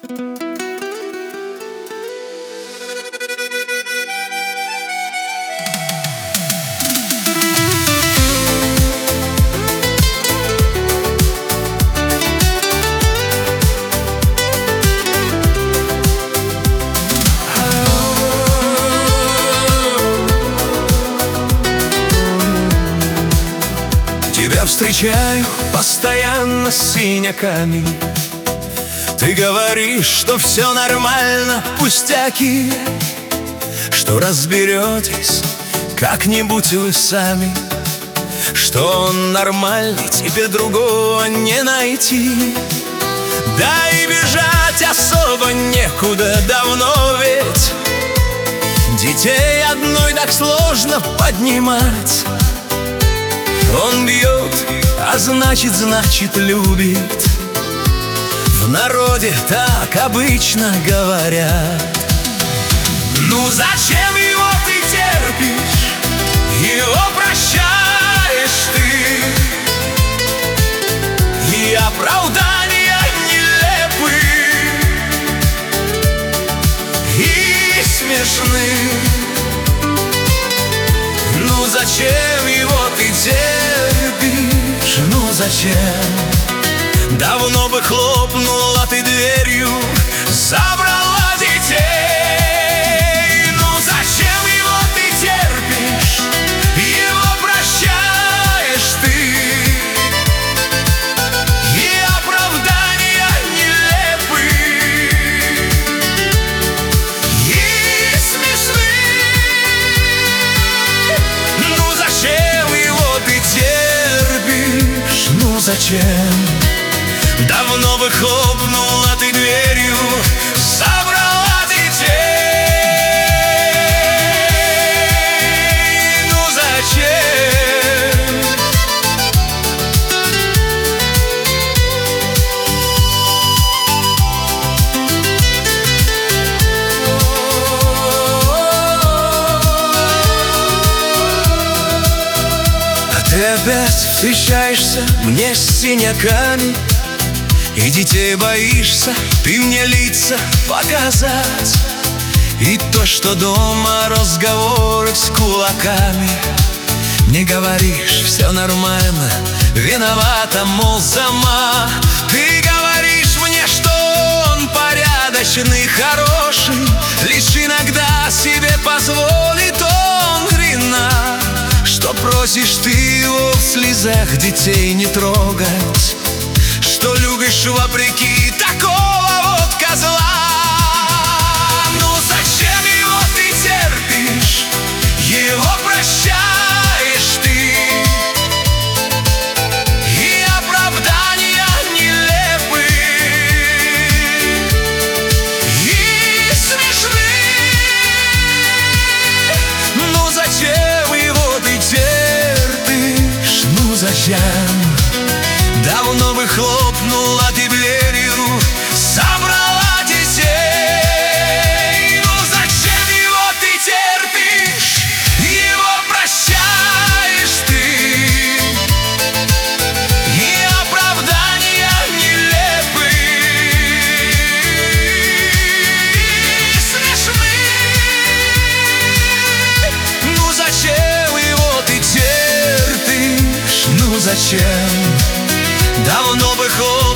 Тебя встречаю постоянно с синяками. Ты говоришь, что все нормально, пустяки, что разберетесь как-нибудь вы сами, что он нормальный, тебе другого не найти. Да и бежать особо некуда давно ведь. Детей одной так сложно поднимать. Он бьет, а значит любит. В народе так обычно говорят. Ну зачем его ты терпишь, его прощаешь ты? И оправдания нелепы и смешны. Ну зачем его ты терпишь, ну зачем? Давно бы хлопнула ты дверью, забрала детей. Ну зачем его ты терпишь, его прощаешь ты? И оправдания нелепы и смешны. Ну зачем его ты терпишь, ну зачем? Давно бы хлопнула ты дверью, забрала детей. Ну зачем? А ты опять встречаешься мне с синяками. И детей боишься ты мне лица показать. И то, что дома разговоры с кулаками. Не говоришь, все нормально, виновата, мол, сама. Ты говоришь мне, что он порядочный, хороший, лишь иногда себе позволит он хрена. Что просишь ты его в слезах детей не трогать, что любишь вопреки такого вот козла. Ну зачем его ты терпишь, его прощаешь ты? И оправдания нелепы и смешны. Ну зачем его ты терпишь, ну зачем? Давно бы хлопнула ты дверью, забрала детей. Ну зачем его ты терпишь, его прощаешь ты? И оправдания нелепы и смешны. Ну зачем его ты терпишь, ну зачем? Давно бы хлопнула